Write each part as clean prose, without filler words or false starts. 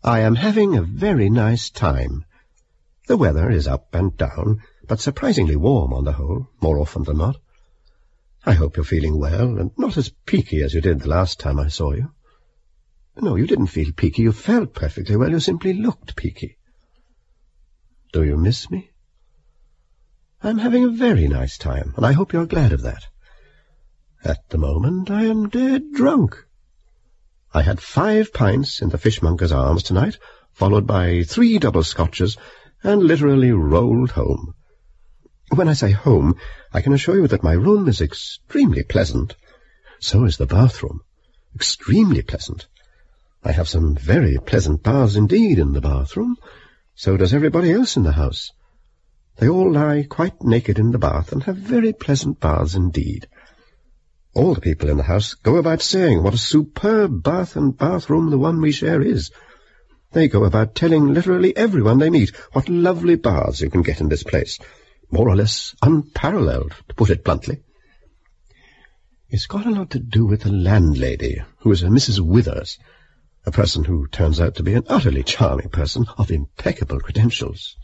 I am having a very nice time. The weather is up and down, but surprisingly warm on the whole, more often than not. I hope you're feeling well, and not as peaky as you did the last time I saw you. No, you didn't feel peaky. You felt perfectly well. You simply looked peaky. Do you miss me? I'm having a very nice time, and I hope you're glad of that. At the moment, I am dead drunk. I had 5 pints in the Fishmonger's Arms tonight, followed by 3 double scotches, and literally rolled home. When I say home, I can assure you that my room is extremely pleasant. So is the bathroom. Extremely pleasant. I have some very pleasant baths indeed in the bathroom. So does everybody else in the house. They all lie quite naked in the bath and have very pleasant baths indeed. All the people in the house go about saying what a superb bath and bathroom the one we share is. They go about telling literally everyone they meet what lovely baths you can get in this place. More or less unparalleled, to put it bluntly. It's got a lot to do with the landlady, who is a Mrs. Withers, a person who turns out to be an utterly charming person of impeccable credentials.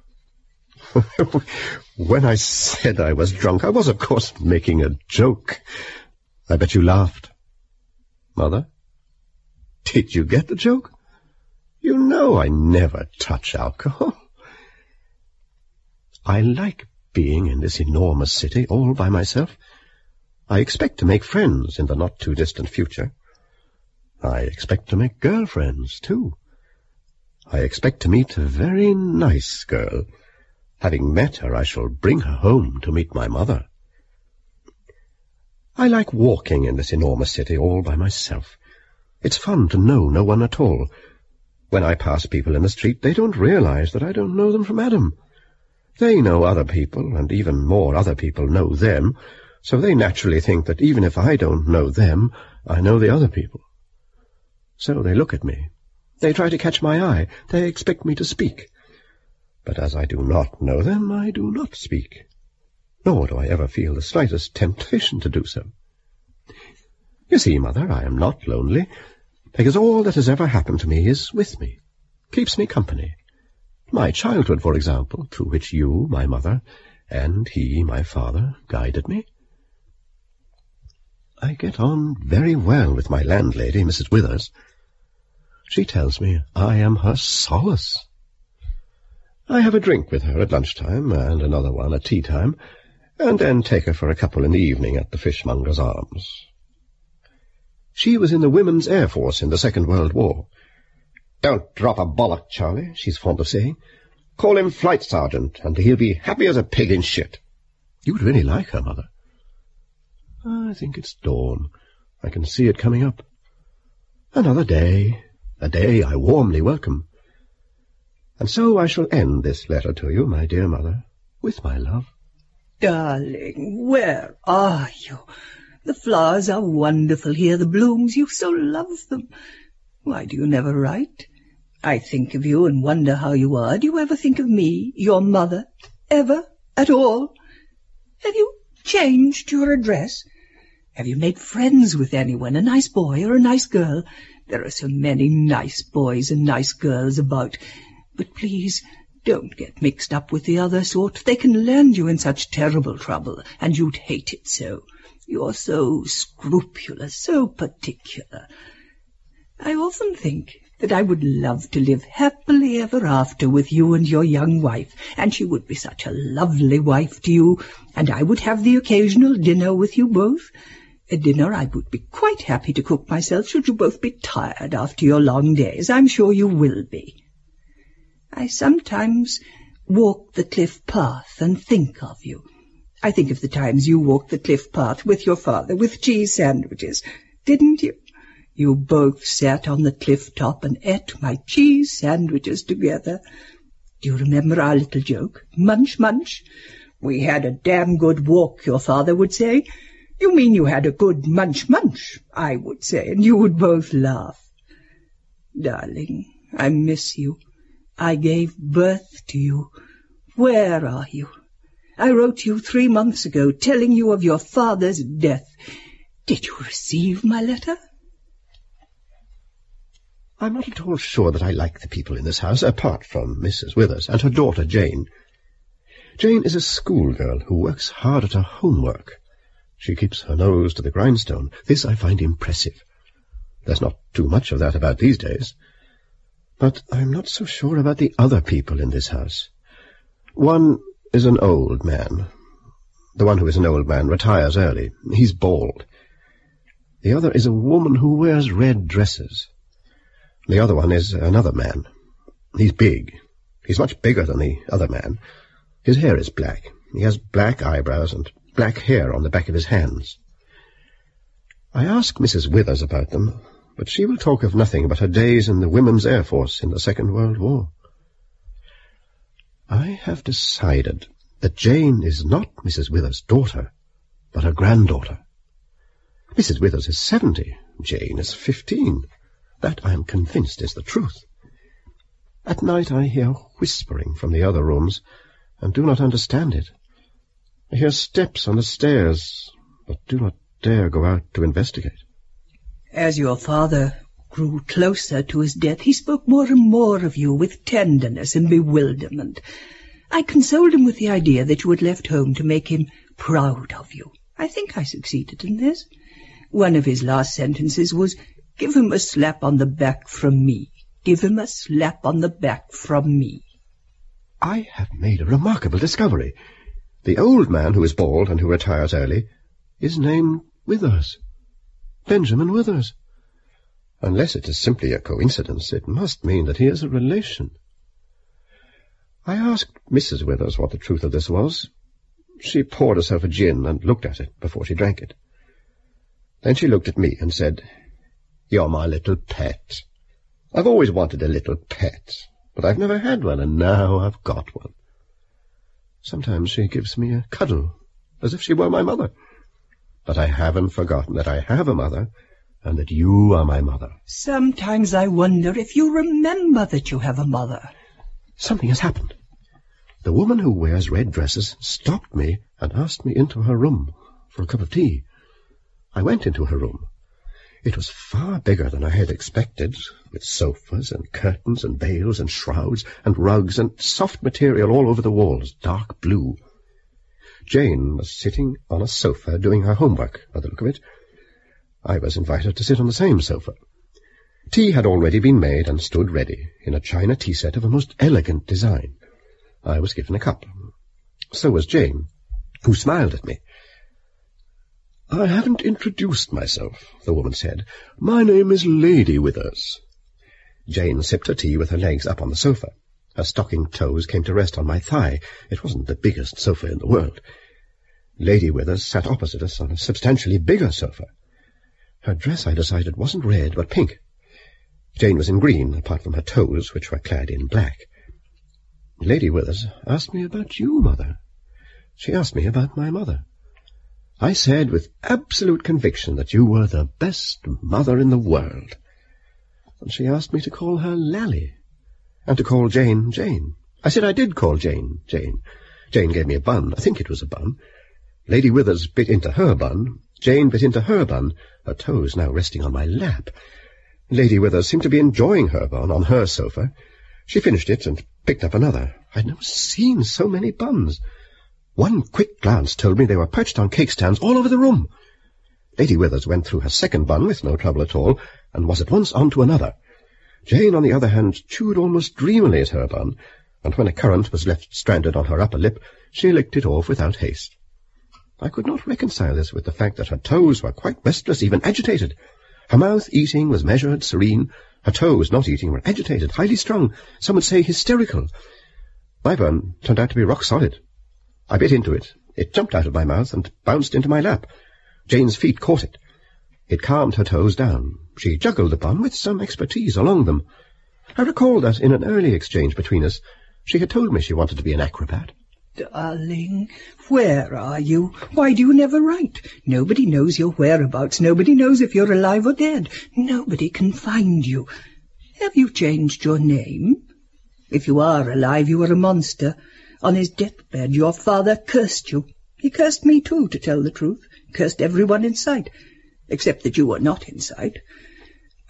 When I said I was drunk, I was, of course, making a joke. I bet you laughed. Mother? Did you get the joke? You know I never touch alcohol. I like being in this enormous city all by myself. I expect to make friends in the not-too-distant future. I expect to make girlfriends, too. I expect to meet a very nice girl. Having met her, I shall bring her home to meet my mother. I like walking in this enormous city all by myself. It's fun to know no one at all. When I pass people in the street, they don't realize that I don't know them from Adam. They know other people, and even more other people know them, so they naturally think that even if I don't know them, I know the other people. So they look at me. They try to catch my eye. They expect me to speak. But as I do not know them, I do not speak. Nor do I ever feel the slightest temptation to do so. You see, Mother, I am not lonely, because all that has ever happened to me is with me, keeps me company. My childhood, for example, through which you, my mother, and he, my father, guided me. I get on very well with my landlady, Mrs. Withers. She tells me I am her solace. I have a drink with her at lunchtime, and another one at tea-time, and then take her for a couple in the evening at the Fishmonger's Arms. She was in the Women's Air Force in the Second World War. "Don't drop a bollock, Charlie," she's fond of saying. "Call him Flight Sergeant, and he'll be happy as a pig in shit." You would really like her, Mother. I think it's dawn. I can see it coming up. Another day, a day I warmly welcome. And so I shall end this letter to you, my dear Mother, with my love. Darling, where are you? The flowers are wonderful here, the blooms, you so love them. Why do you never write? I think of you and wonder how you are. Do you ever think of me, your mother? Ever? At all? Have you changed your address? Have you made friends with anyone, a nice boy or a nice girl? There are so many nice boys and nice girls about. But please, don't get mixed up with the other sort. They can land you in such terrible trouble, and you'd hate it so. You're so scrupulous, so particular. I often think that I would love to live happily ever after with you and your young wife, and she would be such a lovely wife to you, and I would have the occasional dinner with you both. A dinner I would be quite happy to cook myself, should you both be tired after your long days. I'm sure you will be. I sometimes walk the cliff path and think of you. I think of the times you walked the cliff path with your father, with cheese sandwiches. Didn't you? You both sat on the cliff top and ate my cheese sandwiches together. Do you remember our little joke? Munch, munch. We had a damn good walk, your father would say. You mean you had a good munch, munch, I would say, and you would both laugh. Darling, I miss you. I gave birth to you. Where are you? I wrote you 3 months ago, telling you of your father's death. Did you receive my letter? I'm not at all sure that I like the people in this house, apart from Mrs. Withers and her daughter Jane. Jane is a schoolgirl who works hard at her homework. She keeps her nose to the grindstone. This I find impressive. There's not too much of that about these days. But I'm not so sure about the other people in this house. One is an old man. The one who is an old man retires early. He's bald. The other is a woman who wears red dresses. The other one is another man. He's big. He's much bigger than the other man. His hair is black. He has black eyebrows and black hair on the back of his hands. I asked Mrs. Withers about them, but she will talk of nothing but her days in the Women's Air Force in the Second World War. I have decided that Jane is not Mrs. Withers' daughter, but her granddaughter. Mrs. Withers is 70. Jane is 15. That, I am convinced, is the truth. At night I hear whispering from the other rooms, and do not understand it. I hear steps on the stairs, but do not dare go out to investigate. As your father grew closer to his death, he spoke more and more of you with tenderness and bewilderment. I consoled him with the idea that you had left home to make him proud of you. I think I succeeded in this. One of his last sentences was, "Give him a slap on the back from me. Give him a slap on the back from me." I have made a remarkable discovery. The old man who is bald and who retires early is named Withers. Benjamin Withers. Unless it is simply a coincidence, it must mean that he is a relation. I asked Mrs. Withers what the truth of this was. She poured herself a gin and looked at it before she drank it. Then she looked at me and said, "You're my little pet. I've always wanted a little pet, but I've never had one, and now I've got one." Sometimes she gives me a cuddle, as if she were my mother. But I haven't forgotten that I have a mother, and that you are my mother. Sometimes I wonder if you remember that you have a mother. Something has happened. The woman who wears red dresses stopped me and asked me into her room for a cup of tea. I went into her room. It was far bigger than I had expected, with sofas and curtains and veils and shrouds and rugs and soft material all over the walls, dark blue. Jane was sitting on a sofa doing her homework, by the look of it. I was invited to sit on the same sofa. Tea had already been made and stood ready, in a china tea set of a most elegant design. I was given a cup. So was Jane, who smiled at me. "I haven't introduced myself," the woman said. "My name is Lady Withers." Jane sipped her tea with her legs up on the sofa. Her stocking toes came to rest on my thigh. It wasn't the biggest sofa in the world. Lady Withers sat opposite us on a substantially bigger sofa. Her dress, I decided, wasn't red, but pink. Jane was in green, apart from her toes, which were clad in black. Lady Withers asked me about you, Mother. She asked me about my mother. I said with absolute conviction that you were the best mother in the world. And she asked me to call her Lally, and to call Jane, Jane. I said I did call Jane, Jane. Jane gave me a bun. I think it was a bun. Lady Withers bit into her bun. Jane bit into her bun, her toes now resting on my lap. Lady Withers seemed to be enjoying her bun on her sofa. She finished it and picked up another. I'd never seen so many buns. One quick glance told me they were perched on cake stands all over the room. Lady Withers went through her second bun with no trouble at all, and was at once on to another. Jane, on the other hand, chewed almost dreamily at her bun, and when a currant was left stranded on her upper lip, she licked it off without haste. I could not reconcile this with the fact that her toes were quite restless, even agitated. Her mouth, eating, was measured, serene. Her toes, not eating, were agitated, highly strung, some would say hysterical. My bun turned out to be rock solid. I bit into it. It jumped out of my mouth and bounced into my lap. Jane's feet caught it. It calmed her toes down. She juggled the bun with some expertise along them. I recall that in an early exchange between us, she had told me she wanted to be an acrobat. Darling, where are you? Why do you never write? Nobody knows your whereabouts. Nobody knows if you're alive or dead. Nobody can find you. Have you changed your name? If you are alive, you are a monster. On his deathbed, your father cursed you. He cursed me too, to tell the truth. Cursed everyone in sight, except that you were not in sight.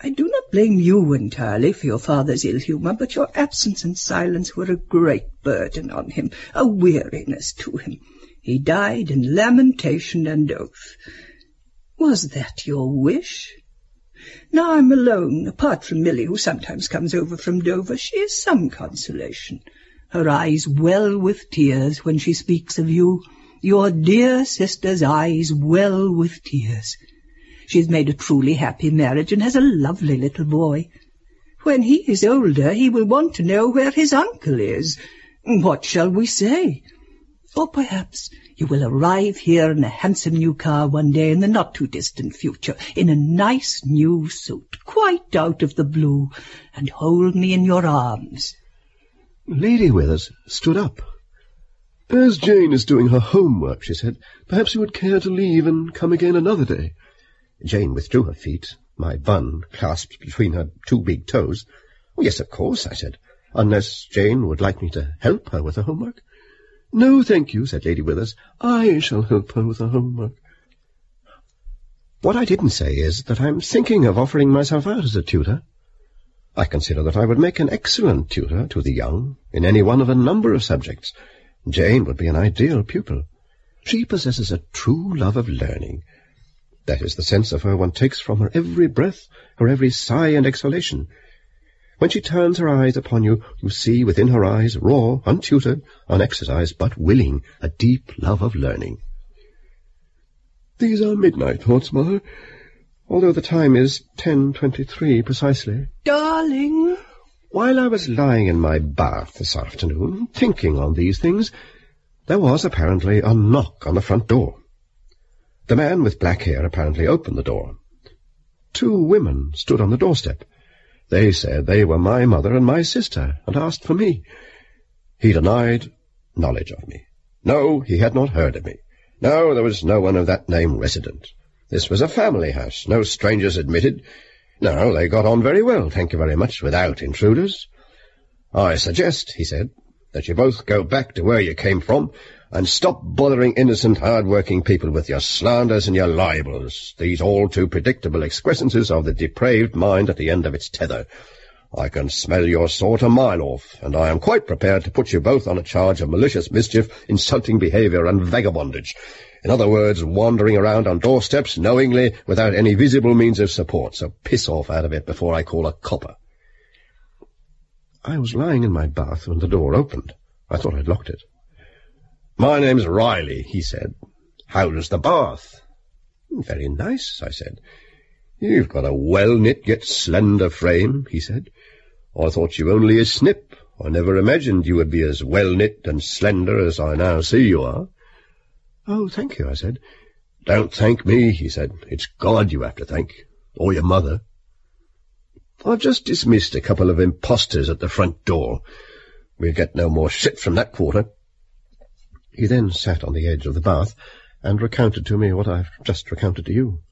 I do not blame you entirely for your father's ill-humour, but your absence and silence were a great burden on him, a weariness to him. He died in lamentation and oath. Was that your wish? Now I'm alone, apart from Milly, who sometimes comes over from Dover. She is some consolation. Her eyes well with tears when she speaks of you. Your dear sister's eyes well with tears. She has made a truly happy marriage and has a lovely little boy. When he is older, he will want to know where his uncle is. What shall we say? Or perhaps you will arrive here in a handsome new car one day in the not-too-distant future, in a nice new suit, quite out of the blue, and hold me in your arms. Lady Withers stood up. "As Jane is doing her homework," she said, "perhaps you would care to leave and come again another day." Jane withdrew her feet, my bun clasped between her two big toes. "Oh, yes, of course," I said, "unless Jane would like me to help her with her homework." "No, thank you," said Lady Withers. "I shall help her with her homework." What I didn't say is that I'm thinking of offering myself out as a tutor. I consider that I would make an excellent tutor to the young in any one of a number of subjects. Jane would be an ideal pupil. She possesses a true love of learning. That is the sense of her one takes from her every breath, her every sigh and exhalation. When she turns her eyes upon you, you see within her eyes, raw, untutored, unexercised, but willing, a deep love of learning. "These are midnight thoughts, Mother, although the time is 10:23 precisely." "Darling!" While I was lying in my bath this afternoon, thinking on these things, there was apparently a knock on the front door. The man with black hair apparently opened the door. 2 women stood on the doorstep. They said they were my mother and my sister, and asked for me. He denied knowledge of me. No, he had not heard of me. No, there was no one of that name resident. This was a family house, no strangers admitted. No, they got on very well, thank you very much, without intruders. "I suggest," he said, "that you both go back to where you came from, and stop bothering innocent, hard-working people with your slanders and your libels, these all too predictable excrescences of the depraved mind at the end of its tether. I can smell your sort a mile off, and I am quite prepared to put you both on a charge of malicious mischief, insulting behaviour, and vagabondage. In other words, wandering around on doorsteps, knowingly, without any visible means of support. So piss off out of it before I call a copper." I was lying in my bath when the door opened. I thought I'd locked it. "My name's Riley," he said. "How's the bath?" "Very nice," I said. "You've got a well-knit yet slender frame," he said. "I thought you only a snip. I never imagined you would be as well-knit and slender as I now see you are." "Oh, thank you," I said. "Don't thank me," he said. "It's God you have to thank, or your mother. I've just dismissed a couple of impostors at the front door. We'll get no more shit from that quarter." He then sat on the edge of the bath and recounted to me what I've just recounted to you.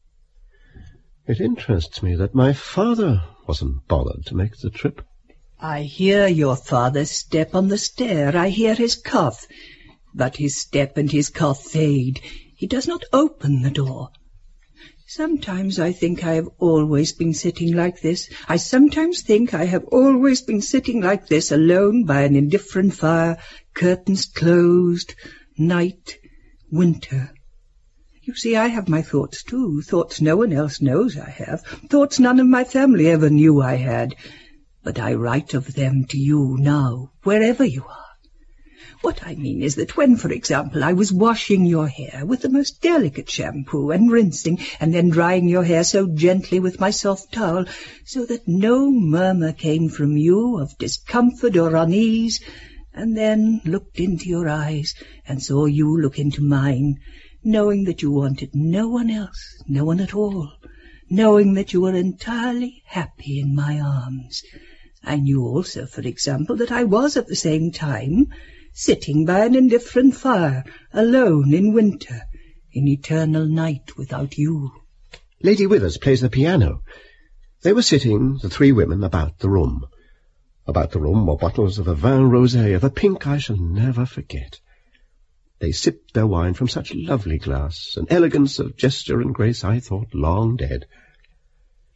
It interests me that my father wasn't bothered to make the trip. "I hear your father's step on the stair. I hear his cough. But his step and his cough fade. He does not open the door. Sometimes I think I have always been sitting like this. I sometimes think I have always been sitting like this, alone by an indifferent fire, curtains closed, night, winter. You see, I have my thoughts too, thoughts no one else knows I have, thoughts none of my family ever knew I had. But I write of them to you now, wherever you are. What I mean is that when, for example, I was washing your hair with the most delicate shampoo and rinsing and then drying your hair so gently with my soft towel so that no murmur came from you of discomfort or unease, and then looked into your eyes and saw you look into mine, knowing that you wanted no one else, no one at all, knowing that you were entirely happy in my arms. I knew also, for example, that I was at the same time sitting by an indifferent fire, alone in winter, in eternal night without you. Lady Withers plays the piano. They were sitting, the 3 women, about the room. About the room were bottles of a vin rosé of a pink I shall never forget. They sipped their wine from such lovely glass, an elegance of gesture and grace I thought long dead.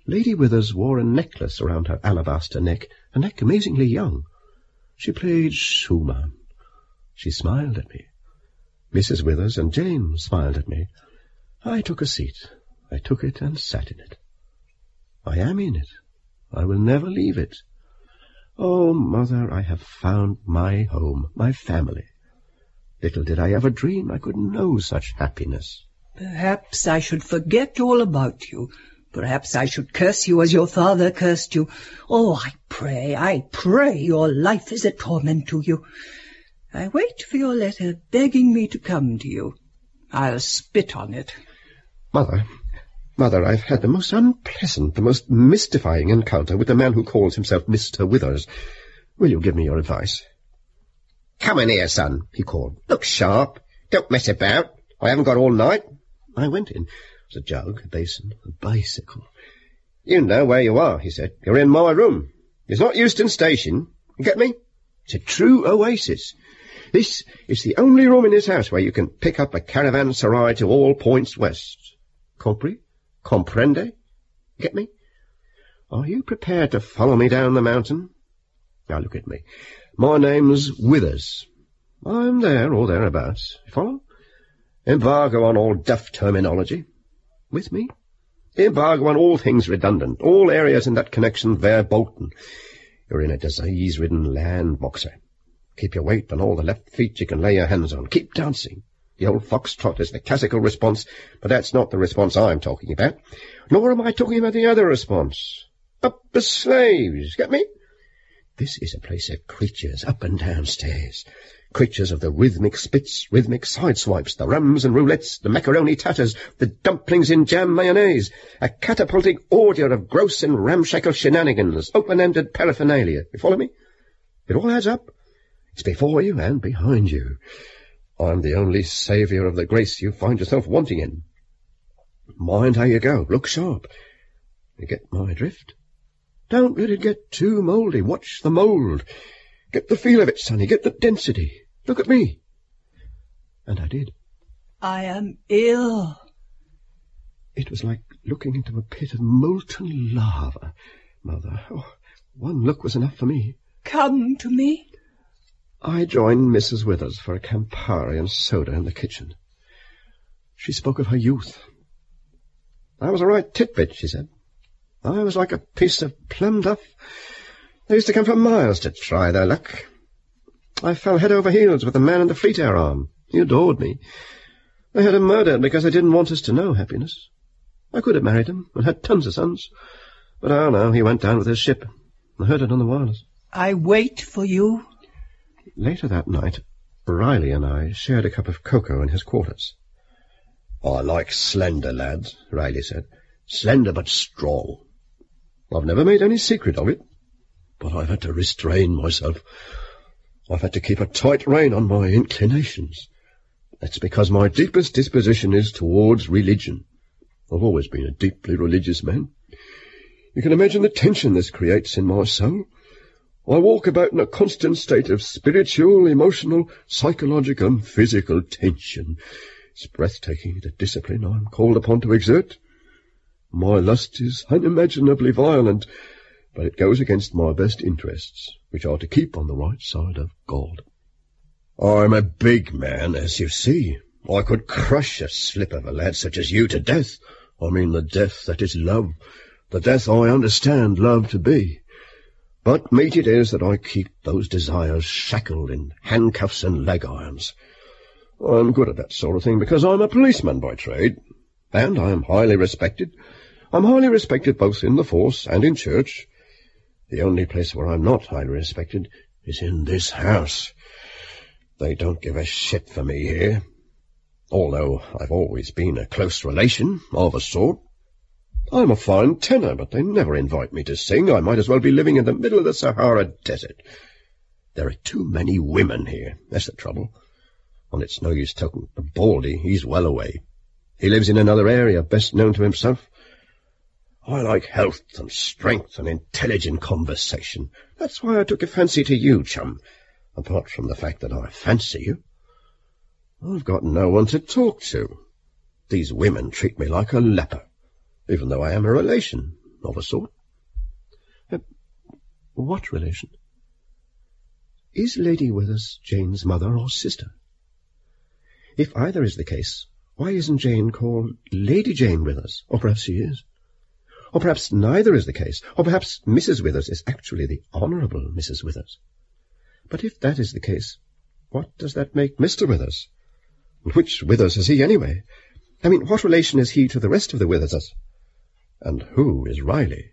Lady Withers wore a necklace around her alabaster neck, a neck amazingly young. She played Schumann. She smiled at me. Mrs. Withers and James smiled at me. I took a seat. I took it and sat in it. I am in it. I will never leave it. Oh, Mother, I have found my home, my family. Little did I ever dream I could know such happiness. Perhaps I should forget all about you. Perhaps I should curse you as your father cursed you. Oh, I pray your life is a torment to you. I wait for your letter begging me to come to you. I'll spit on it. Mother, I've had the most unpleasant, the most mystifying encounter with the man who calls himself Mr. Withers. Will you give me your advice? Come in here, son, he called. Look sharp. Don't mess about. I haven't got all night. I went in. There was a jug, a basin, a bicycle. You know where you are, he said. You're in my room. It's not Euston Station. You get me? It's a true oasis. This is the only room in this house where you can pick up a caravanserai to all points west. Compris? Comprende? Get me? Are you prepared to follow me down the mountain? Now look at me. My name's Withers. I'm there or thereabouts. You follow? Embargo on all duff terminology. With me? Embargo on all things redundant, all areas in that connection verboten. You're in a disease-ridden land, boxer. Keep your weight on all the left feet you can lay your hands on. Keep dancing. The old foxtrot is the classical response, but that's not the response I'm talking about. Nor am I talking about the other response. Up the slaves, get me? This is a place of creatures up and down stairs. Creatures of the rhythmic spits, rhythmic sideswipes, the rums and roulettes, the macaroni tatters, the dumplings in jam mayonnaise, a catapulting order of gross and ramshackle shenanigans, open-ended paraphernalia. You follow me? It all adds up. It's before you and behind you. I'm the only saviour of the grace you find yourself wanting in. Mind how you go. Look sharp. You get my drift? Don't let it get too mouldy. Watch the mould. Get the feel of it, sonny. Get the density. Look at me. And I did. I am ill. It was like looking into a pit of molten lava, Mother. Oh, one look was enough for me. Come to me. I joined Mrs. Withers for a Campari and soda in the kitchen. She spoke of her youth. I was a right titbit, she said. I was like a piece of plum duff. They used to come for miles to try their luck. I fell head over heels with the man in the Fleet Air Arm. He adored me. They had him murdered because they didn't want us to know happiness. I could have married him and had tons of sons. But oh no, he went down with his ship. I heard it on the wireless. I wait for you. Later that night, Riley and I shared a cup of cocoa in his quarters. I like slender lads, Riley said. Slender but strong. I've never made any secret of it, but I've had to restrain myself. I've had to keep a tight rein on my inclinations. That's because my deepest disposition is towards religion. I've always been a deeply religious man. You can imagine the tension this creates in my soul. I walk about in a constant state of spiritual, emotional, psychological and physical tension. It's breathtaking, the discipline I'm called upon to exert. My lust is unimaginably violent, but it goes against my best interests, which are to keep on the right side of God. I'm a big man, as you see. I could crush a slip of a lad such as you to death. I mean the death that is love, the death I understand love to be. But meet it is that I keep those desires shackled in handcuffs and leg irons. I'm good at that sort of thing because I'm a policeman by trade, and I am highly respected. I'm highly respected both in the force and in church. The only place where I'm not highly respected is in this house. They don't give a shit for me here, although I've always been a close relation of a sort. I'm a fine tenor, but they never invite me to sing. I might as well be living in the middle of the Sahara Desert. There are too many women here. That's the trouble. And it's no use talking to Baldy. He's well away. He lives in another area, best known to himself. I like health and strength and intelligent conversation. That's why I took a fancy to you, chum, apart from the fact that I fancy you. I've got no one to talk to. These women treat me like a leper, even though I am a relation. of a sort. What relation? Is Lady Withers Jane's mother or sister? If either is the case, why isn't Jane called Lady Jane Withers? Or perhaps she is. Or perhaps neither is the case. Or perhaps Mrs. Withers is actually the Honourable Mrs. Withers. But if that is the case, what does that make Mr. Withers? Which Withers is he, anyway? I mean, what relation is he to the rest of the Witherses? And who is Riley?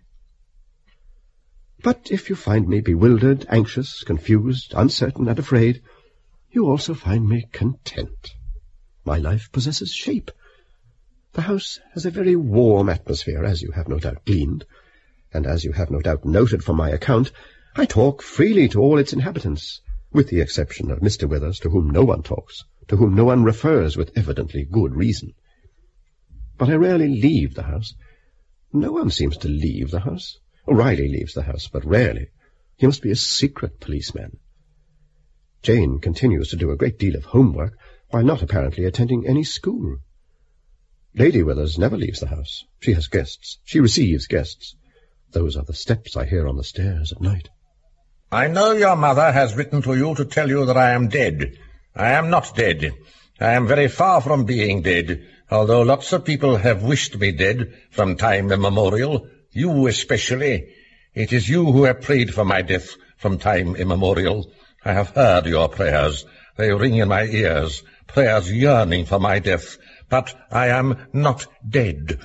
But if you find me bewildered, anxious, confused, uncertain, and afraid, you also find me content. My life possesses shape. The house has a very warm atmosphere, as you have no doubt gleaned, and as you have no doubt noted from my account, I talk freely to all its inhabitants, with the exception of Mr. Withers, to whom no one talks, to whom no one refers with evidently good reason. But I rarely leave the house. No one seems to leave the house. Riley leaves the house, but rarely. He must be a secret policeman. Jane continues to do a great deal of homework, while not apparently attending any school. Lady Withers never leaves the house. She has guests. She receives guests. Those are the steps I hear on the stairs at night. I know your mother has written to you to tell you that I am dead. I am not dead. I am very far from being dead, although lots of people have wished me dead from time immemorial. You especially. It is you who have prayed for my death from time immemorial. I have heard your prayers. They ring in my ears, prayers yearning for my death. But I am not dead.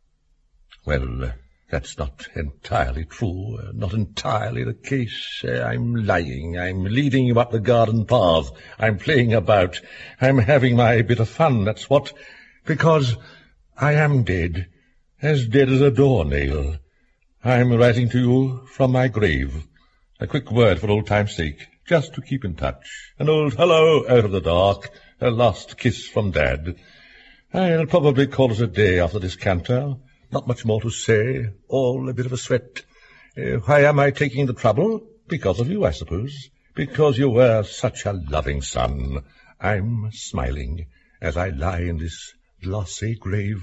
Well, that's not entirely true, not entirely the case. I'm lying. I'm leading you up the garden path. I'm playing about. I'm having my bit of fun, that's what. Because I am dead as a doornail. I'm writing to you from my grave. A quick word for old time's sake, just to keep in touch. An old hello out of the dark, a last kiss from Dad. I'll probably call it a day after this canter. Not much more to say, all a bit of a sweat. Why am I taking the trouble? Because of you, I suppose. Because you were such a loving son. I'm smiling as I lie in this glassy grave.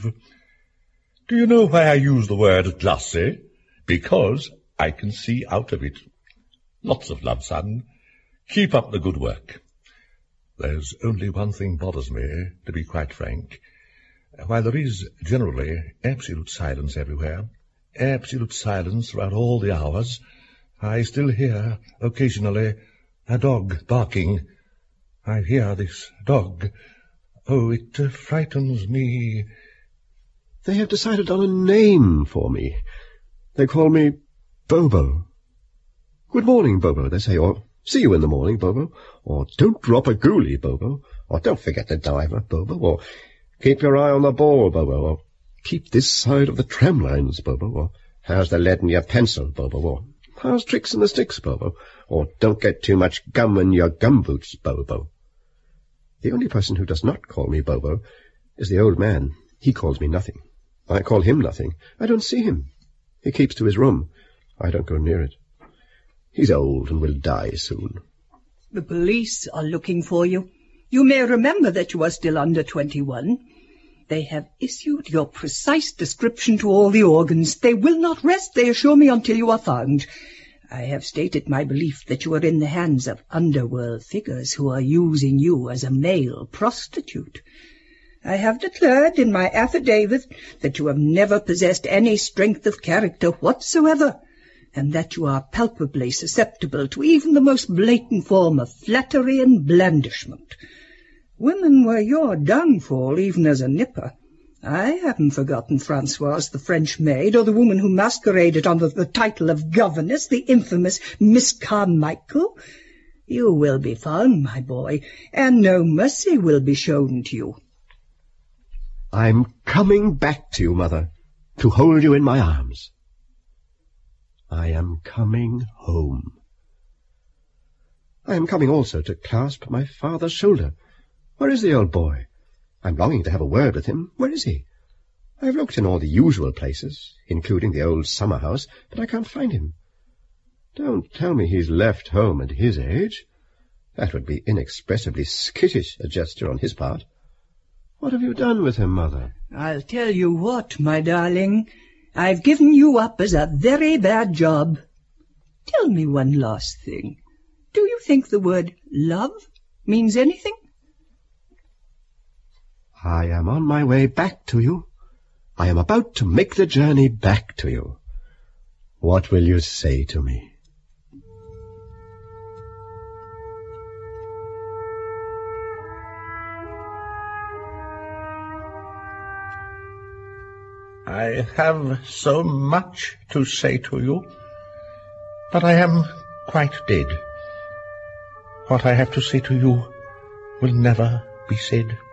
Do you know why I use the word glassy? Because I can see out of it. Lots of love, son. Keep up the good work. There's only one thing bothers me, to be quite frank. While there is generally absolute silence everywhere, absolute silence throughout all the hours, I still hear, occasionally, a dog barking. I hear this dog. Oh, it frightens me. They have decided on a name for me. They call me Bobo. Good morning, Bobo, they say, or see you in the morning, Bobo, or don't drop a goolie, Bobo, or don't forget the diver, Bobo, or keep your eye on the ball, Bobo, or keep this side of the tram lines, Bobo, or how's the lead in your pencil, Bobo, or how's tricks in the sticks, Bobo, or don't get too much gum in your gumboots, Bobo. The only person who does not call me Bobo is the old man. He calls me nothing. I call him nothing. I don't see him. He keeps to his room. I don't go near it. He's old and will die soon. The police are looking for you. You may remember that you are still under 21. They have issued your precise description to all the organs. They will not rest, they assure me, until you are found. I have stated my belief that you are in the hands of underworld figures who are using you as a male prostitute. I have declared in my affidavit that you have never possessed any strength of character whatsoever, and that you are palpably susceptible to even the most blatant form of flattery and blandishment. Women were your downfall, even as a nipper. I haven't forgotten Françoise, the French maid, or the woman who masqueraded under the title of governess, the infamous Miss Carmichael. You will be found, my boy, and no mercy will be shown to you. I'm coming back to you, Mother, to hold you in my arms. I am coming home. I am coming also to clasp my father's shoulder. Where is the old boy? I'm longing to have a word with him. Where is he? I've looked in all the usual places, including the old summer house, but I can't find him. Don't tell me he's left home at his age. That would be inexpressibly skittish a gesture on his part. What have you done with him, Mother? I'll tell you what, my darling. I've given you up as a very bad job. Tell me one last thing. Do you think the word love means anything? I am on my way back to you. I am about to make the journey back to you. What will you say to me? I have so much to say to you, but I am quite dead. What I have to say to you will never be said.